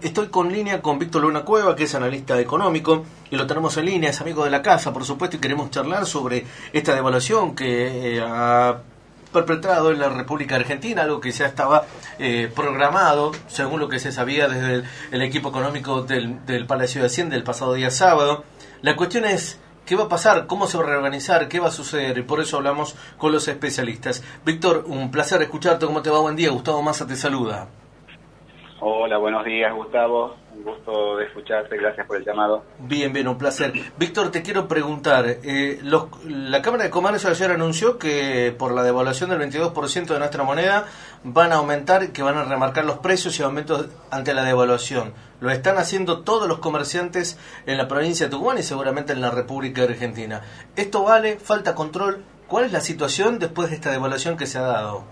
Estoy con línea con Víctor Luna Cueva, que es analista económico, y lo tenemos en línea, es amigo de la casa, por supuesto, y queremos charlar sobre esta devaluación que ha perpetrado en la República Argentina, algo que ya estaba programado, según lo que se sabía desde el equipo económico del Palacio de Hacienda el pasado día sábado. La cuestión es, ¿qué va a pasar? ¿Cómo se va a reorganizar? ¿Qué va a suceder? Y por eso hablamos con los especialistas. Víctor, un placer escucharte. ¿Cómo te va? Buen día. Gustavo Massa te saluda. Hola, buenos días, Gustavo. Un gusto de escucharte. Gracias por el llamado. Bien, un placer. Víctor, te quiero preguntar. La Cámara de Comercio ayer anunció que por la devaluación del 22% de nuestra moneda van a aumentar, que van a remarcar los precios y aumentos ante la devaluación. Lo están haciendo todos los comerciantes en la provincia de Tucumán y seguramente en la República Argentina. ¿Esto vale? ¿Falta control? ¿Cuál es la situación después de esta devaluación que se ha dado?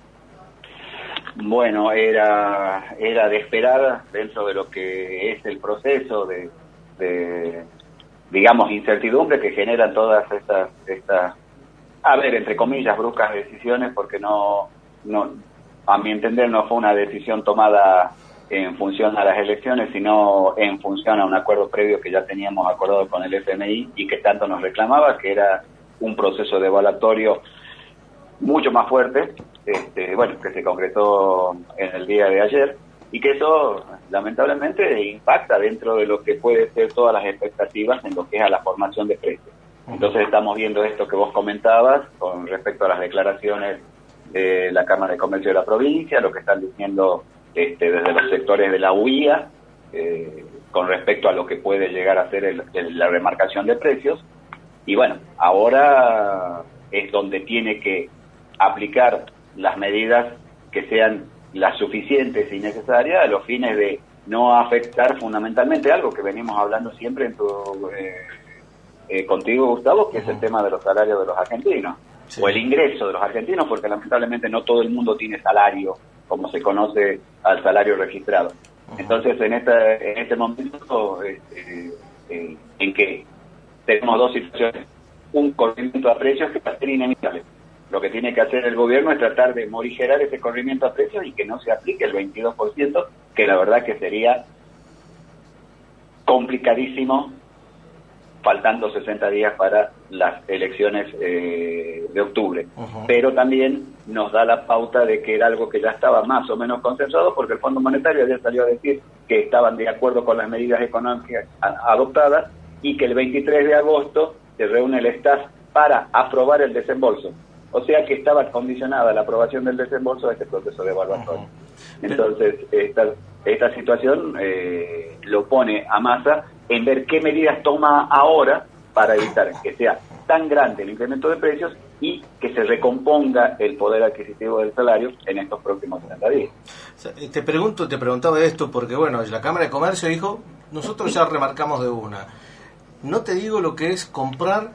Bueno, era de esperar dentro de lo que es el proceso de digamos, incertidumbre que generan todas estas, a ver, entre comillas, bruscas decisiones, porque no, a mi entender, no fue una decisión tomada en función a las elecciones, sino en función a un acuerdo previo que ya teníamos acordado con el FMI y que tanto nos reclamaba, que era un proceso devaluatorio mucho más fuerte, que se concretó en el día de ayer, y que eso lamentablemente impacta dentro de lo que puede ser todas las expectativas en lo que es a la formación de precios. Entonces estamos viendo esto que vos comentabas con respecto a las declaraciones de la Cámara de Comercio de la provincia, lo que están diciendo desde los sectores de la UIA con respecto a lo que puede llegar a ser la remarcación de precios. Y bueno, ahora es donde tiene que aplicar las medidas que sean las suficientes y necesarias a los fines de no afectar fundamentalmente algo que venimos hablando siempre contigo, Gustavo, que es el tema de los salarios de los argentinos, sí, o el ingreso de los argentinos, porque lamentablemente no todo el mundo tiene salario, como se conoce al salario registrado. Entonces, en este momento en que tenemos dos situaciones, un corrimiento a precios que va a ser inevitable. Lo que tiene que hacer el gobierno es tratar de morigerar ese corrimiento a precios y que no se aplique el 22%, que la verdad que sería complicadísimo, faltando 60 días para las elecciones de octubre. Pero también nos da la pauta de que era algo que ya estaba más o menos consensuado, porque el Fondo Monetario ayer salió a decir que estaban de acuerdo con las medidas económicas adoptadas y que el 23 de agosto se reúne el staff para aprobar el desembolso. O sea que estaba condicionada la aprobación del desembolso a este proceso de evaluación. Entonces, esta situación lo pone a Massa en ver qué medidas toma ahora para evitar que sea tan grande el incremento de precios y que se recomponga el poder adquisitivo del salario en estos próximos 30 días. Te preguntaba esto porque, bueno, la Cámara de Comercio dijo, nosotros ya remarcamos de una. No te digo lo que es comprar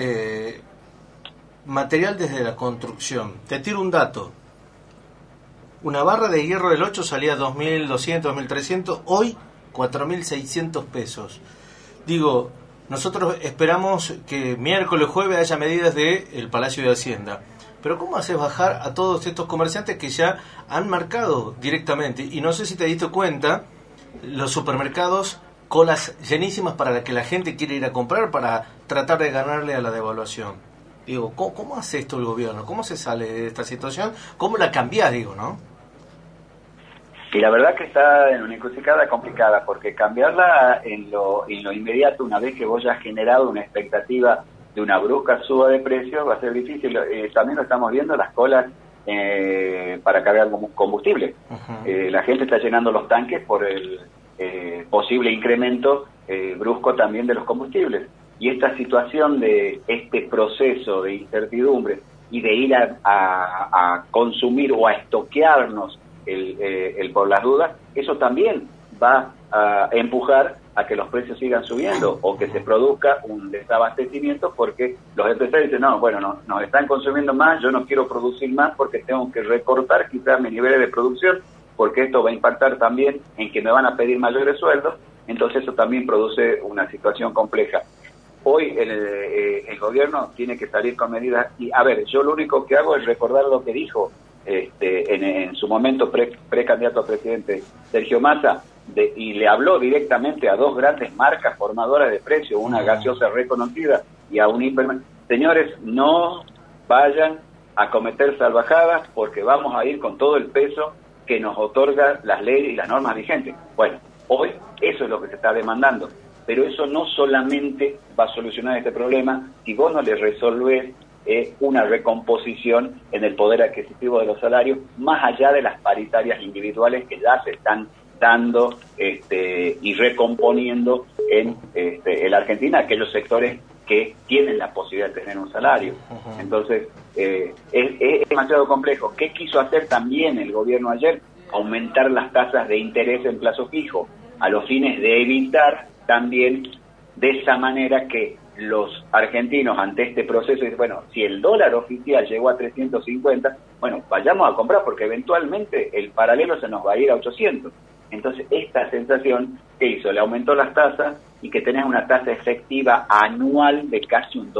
material desde la construcción. Te tiro un dato. Una barra de hierro del 8 salía 2.200, 2.300, hoy 4.600 pesos. Digo, nosotros esperamos que miércoles, jueves haya medidas del Palacio de Hacienda. Pero ¿cómo haces bajar a todos estos comerciantes que ya han marcado directamente? Y no sé si te diste cuenta, los supermercados, colas llenísimas para que la gente quiere ir a comprar para tratar de ganarle a la devaluación. Digo, ¿cómo hace esto el gobierno? ¿Cómo se sale de esta situación? ¿Cómo la cambiás, no? Y la verdad que está en una encrucijada complicada, porque cambiarla en lo inmediato, una vez que vos ya has generado una expectativa de una brusca suba de precios, va a ser difícil. También lo estamos viendo, las colas para cargar combustible. La gente está llenando los tanques por el posible incremento brusco también de los combustibles. Y esta situación de este proceso de incertidumbre y de ir a consumir o a estoquearnos el por las dudas, eso también va a empujar a que los precios sigan subiendo o que se produzca un desabastecimiento, porque los empresarios dicen, no, nos están consumiendo más, yo no quiero producir más porque tengo que recortar quizás mis niveles de producción, porque esto va a impactar también en que me van a pedir mayores sueldos. Entonces eso también produce una situación compleja. Hoy el gobierno tiene que salir con medidas y, a ver, yo lo único que hago es recordar lo que dijo en su momento precandidato a presidente Sergio Massa, y le habló directamente a dos grandes marcas formadoras de precios, una gaseosa reconocida y a un hipermercado. Señores, no vayan a cometer salvajadas porque vamos a ir con todo el peso que nos otorga las leyes y las normas vigentes. Bueno, hoy eso es lo que se está demandando, pero eso no solamente va a solucionar este problema si vos no le resolvés una recomposición en el poder adquisitivo de los salarios, más allá de las paritarias individuales que ya se están dando y recomponiendo en la Argentina aquellos sectores que tienen la posibilidad de tener un salario. Entonces, es demasiado complejo. ¿Qué quiso hacer también el gobierno ayer? Aumentar las tasas de interés en plazo fijo, a los fines de evitar también de esa manera que los argentinos ante este proceso dicen, bueno, si el dólar oficial llegó a 350, bueno, vayamos a comprar porque eventualmente el paralelo se nos va a ir a 800. Entonces, esta sensación que hizo, le aumentó las tasas y que tenés una tasa efectiva anual de casi un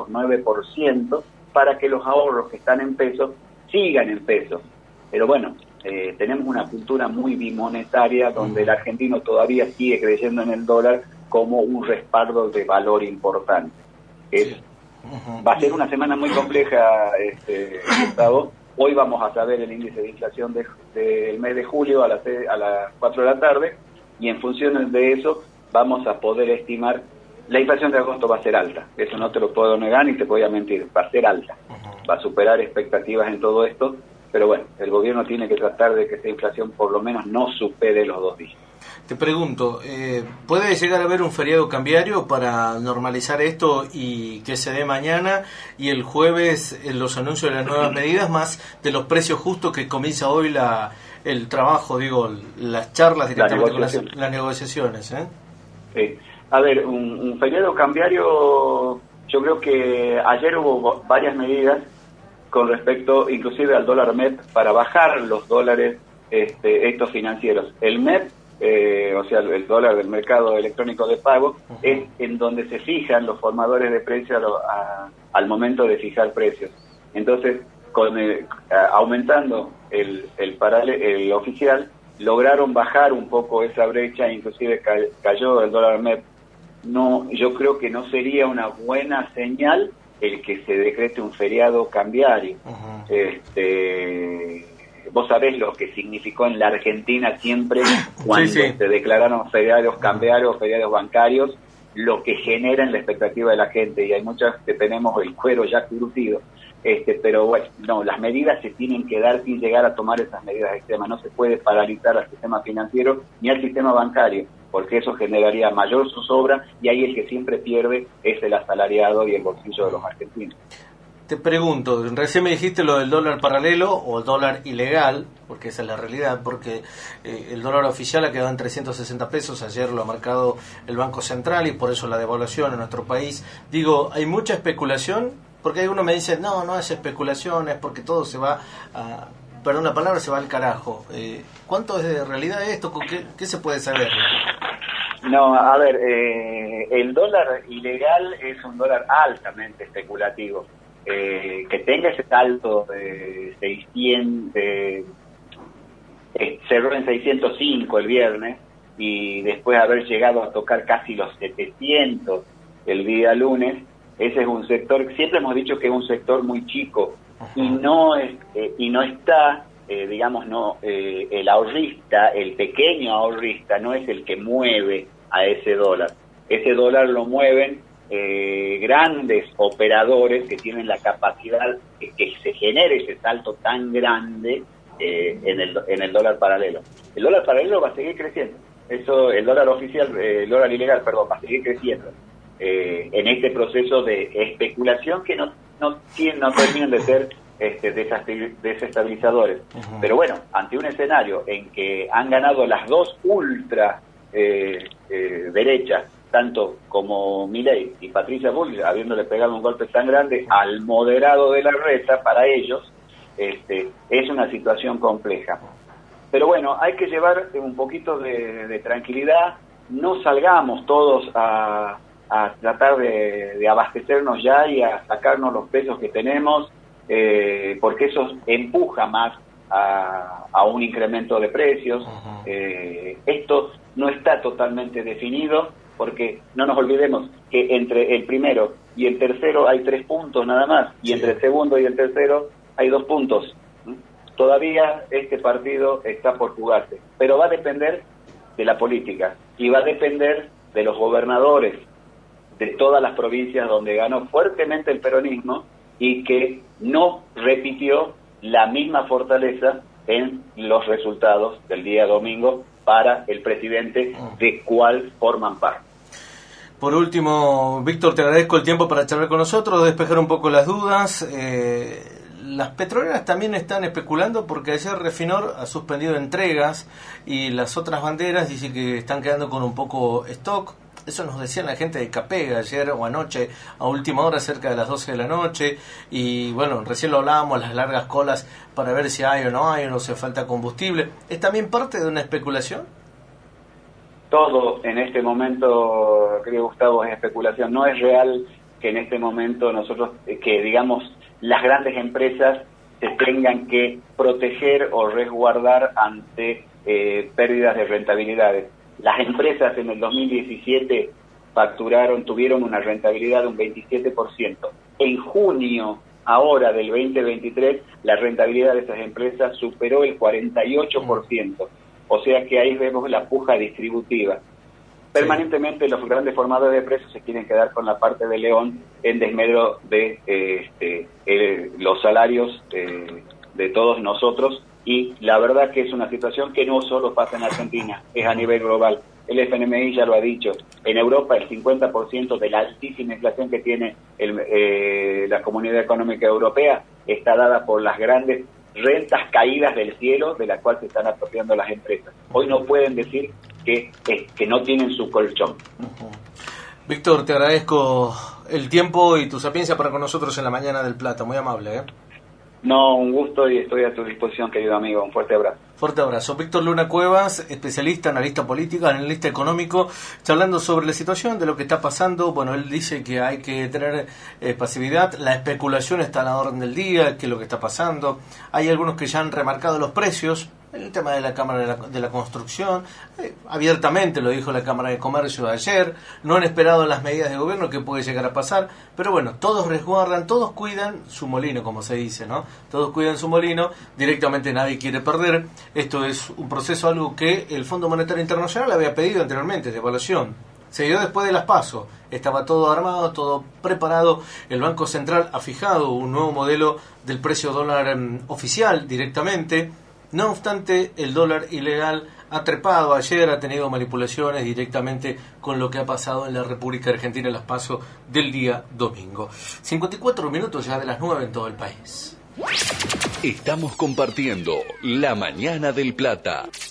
209% para que los ahorros que están en pesos sigan en pesos. Pero bueno, tenemos una cultura muy bimonetaria donde el argentino todavía sigue creyendo en el dólar como un respaldo de valor importante. Va a ser una semana muy compleja, Gustavo. Hoy vamos a saber el índice de inflación del mes de julio a las 4 de la tarde y en función de eso vamos a poder estimar. La inflación de agosto va a ser alta, eso no te lo puedo negar ni te voy a mentir, va a ser alta, va a superar expectativas en todo esto, pero bueno, el gobierno tiene que tratar de que esa inflación por lo menos no supere los 2 dígitos. Te pregunto, ¿puede llegar a haber un feriado cambiario para normalizar esto y que se dé mañana y el jueves los anuncios de las nuevas medidas más de los precios justos que comienza hoy el trabajo, las charlas directamente con las negociaciones? Sí. A ver, un feriado cambiario, yo creo que ayer hubo varias medidas con respecto inclusive al dólar MEP para bajar los dólares estos financieros. El MEP, o sea, el dólar del mercado electrónico de pago, es en donde se fijan los formadores de precios al momento de fijar precios. Entonces, aumentando el oficial, lograron bajar un poco esa brecha, inclusive cayó el dólar MEP. No, yo creo que no sería una buena señal el que se decrete un feriado cambiario. Vos sabés lo que significó en la Argentina siempre cuando se declararon feriados cambiarios, feriados bancarios, lo que genera en la expectativa de la gente, y hay muchas que tenemos el cuero ya curtido. Pero bueno, no, las medidas se tienen que dar sin llegar a tomar esas medidas extremas. No se puede paralizar al sistema financiero ni al sistema bancario, porque eso generaría mayor zozobra y ahí el que siempre pierde es el asalariado y el bolsillo de los argentinos. Te pregunto, recién me dijiste lo del dólar paralelo o el dólar ilegal, porque esa es la realidad, porque el dólar oficial ha quedado en 360 pesos, ayer lo ha marcado el Banco Central y por eso la devaluación en nuestro país. Digo, ¿hay mucha especulación? Porque algunos me dicen, no es especulación, es porque todo se va a... Perdón la palabra, se va al carajo. ¿Cuánto es de realidad esto? ¿Qué se puede saber? No, a ver, el dólar ilegal es un dólar altamente especulativo. Que tenga ese salto de 600, cerró en 605 el viernes y después haber llegado a tocar casi los 700 el día lunes, ese es un sector, siempre hemos dicho que es un sector muy chico y no está, el ahorrista, el pequeño ahorrista no es el que mueve a ese dólar lo mueven grandes operadores que tienen la capacidad que se genere ese salto tan grande en el dólar paralelo. El dólar paralelo va a seguir creciendo. Eso, el dólar oficial, el dólar ilegal, perdón, va a seguir creciendo en este proceso de especulación que no terminan de ser desestabilizadores. Pero bueno, ante un escenario en que han ganado las dos ultra derechas, tanto como Milei y Patricia Bullrich, habiéndole pegado un golpe tan grande al moderado de la reta, para ellos, es una situación compleja. Pero bueno, hay que llevar un poquito de tranquilidad, no salgamos todos a tratar de abastecernos ya y a sacarnos los pesos que tenemos, porque eso empuja más a un incremento de precios. Esto no está totalmente definido, porque no nos olvidemos que entre el primero y el tercero hay 3 puntos nada más, y entre el segundo y el tercero hay 2 puntos. Todavía este partido está por jugarse, pero va a depender de la política y va a depender de los gobernadores de todas las provincias donde ganó fuertemente el peronismo y que no repitió la misma fortaleza en los resultados del día domingo para el presidente de cuál forman parte. Por último, Víctor, te agradezco el tiempo para charlar con nosotros, despejar un poco las dudas. Las petroleras también están especulando porque ayer Refinor ha suspendido entregas y las otras banderas dicen que están quedando con un poco stock. Eso nos decían la gente de Capega ayer o anoche, a última hora, cerca de las 12 de la noche. Y bueno, recién lo hablábamos, las largas colas para ver si hay o no hay, o no se falta combustible. ¿Es también parte de una especulación? Todo en este momento, querido Gustavo, es especulación. No es real que en este momento nosotros, que digamos, las grandes empresas se tengan que proteger o resguardar ante pérdidas de rentabilidades. Las empresas en el 2017 tuvieron una rentabilidad de un 27%. En junio, ahora del 2023, la rentabilidad de esas empresas superó el 48%. O sea que ahí vemos la puja distributiva. Permanentemente los grandes formadores de precios se quieren quedar con la parte de León en desmedro de los salarios de todos nosotros, y la verdad que es una situación que no solo pasa en Argentina, es a nivel global. El FMI ya lo ha dicho, en Europa el 50% de la altísima inflación que tiene la Comunidad Económica Europea está dada por las grandes rentas caídas del cielo de las cuales se están apropiando las empresas. Hoy no pueden decir que no tienen su colchón. Víctor, te agradezco el tiempo y tu sapiencia para con nosotros en la mañana del Plata, muy amable, ¿eh? No, un gusto y estoy a tu disposición, querido amigo. Un fuerte abrazo. Fuerte abrazo. Víctor Luna Cuevas, especialista, analista político, analista económico, charlando sobre la situación, de lo que está pasando. Bueno, él dice que hay que tener pasividad. La especulación está a la orden del día, que es lo que está pasando. Hay algunos que ya han remarcado los precios. El tema de la Cámara de la Construcción, abiertamente lo dijo la Cámara de Comercio ayer, no han esperado las medidas de gobierno que puede llegar a pasar, pero bueno, todos resguardan, todos cuidan su molino, como se dice, ¿no? Todos cuidan su molino, directamente nadie quiere perder. Esto es un proceso, algo que el Fondo Monetario Internacional había pedido anteriormente, de evaluación. Se dio después de las PASO, estaba todo armado, todo preparado. El Banco Central ha fijado un nuevo modelo del precio dólar oficial directamente. No obstante, el dólar ilegal ha trepado ayer, ha tenido manipulaciones directamente con lo que ha pasado en la República Argentina en las PASO del día domingo. 54 minutos ya de las 9 en todo el país. Estamos compartiendo La Mañana del Plata.